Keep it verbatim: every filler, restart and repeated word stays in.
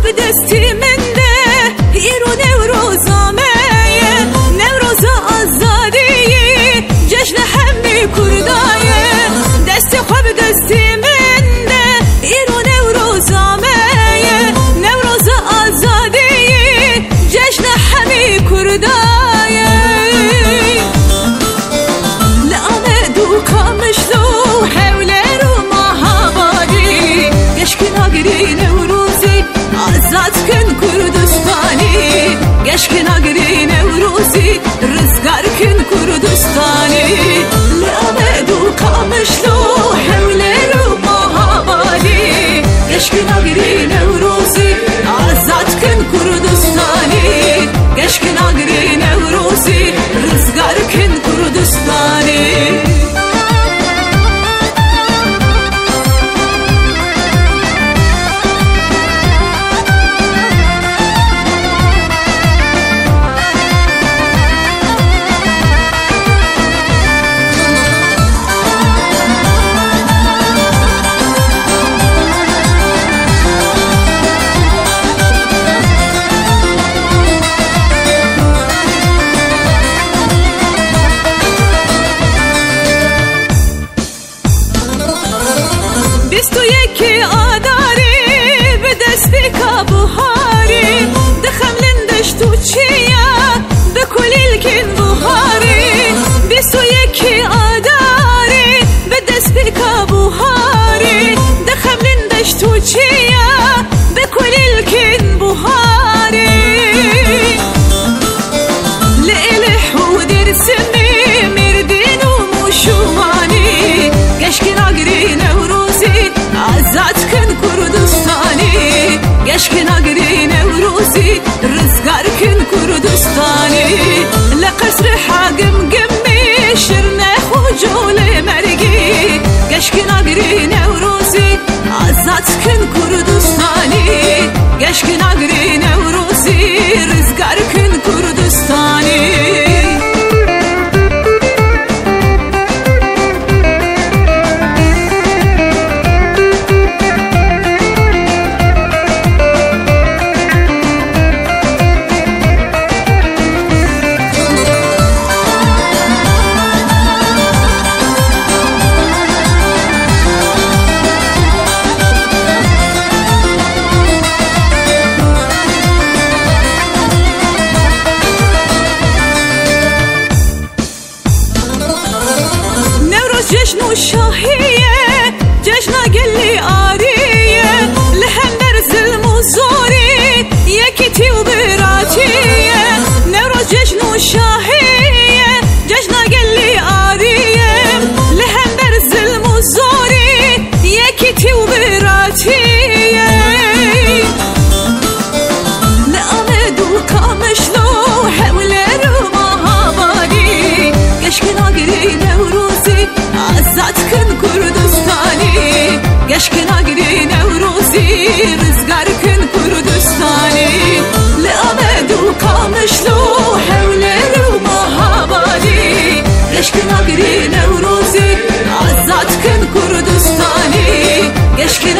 بدستی من ده ایرو نوروزامه نوروز آزادی جشن همه کردایه دست خواب دستی من ده ایرو نوروزامه نوروز آزادی جشن همه کردایه لآمد و کامشلو حوله رو ماهابادی گشکن آگری نوروزی آزاد کن کردستانی گشکن آگری نوروزی رزگار کن کردستانی لآمد و کامشلو حوله رو ماهابادی گشکن آگری نوروزی آزاد کن کردستانی گشکن آگری نوروزی رزگار کن کردستانی بیست و یکی آداری به دستی کابوهاری دخم لندش تو چیا به کلیل کن بوهاری بیست و یکی آداری به دستی کابوهاری دخم لندش تو چیا به کلیل کن بوهاری لإلح ودرسمي مردين ومشوماني گشکن آگری نوروزی آزاد کن کردستانی گشکن آگری نوروزی رزگار کن کردستانی لقصر حاکم گمی شرنه خوجول مرگی گشکن آگری نوروزی آزاد کن کردستانی گشکن آگری نوروزی رزگار کن کردستانی جشن و شاهیه جشن گلی آریه لهم در ظلم و زوری یکی تی و براتیه نوروز جشن و شاهیه جشن گلی آریه لهم در ظلم و زوری یکی تی و براتیه لآمد و کامشلو حوله رو ماهابادی گشکن آگری نوروزی آزاد کن کردستانی گشکن آگری نوروزی رزگار کن کردستانی لآمد و کامشلو حوله رو ماهابادی گشکن آگری نوروزی آزاد کن کردستانی گشکن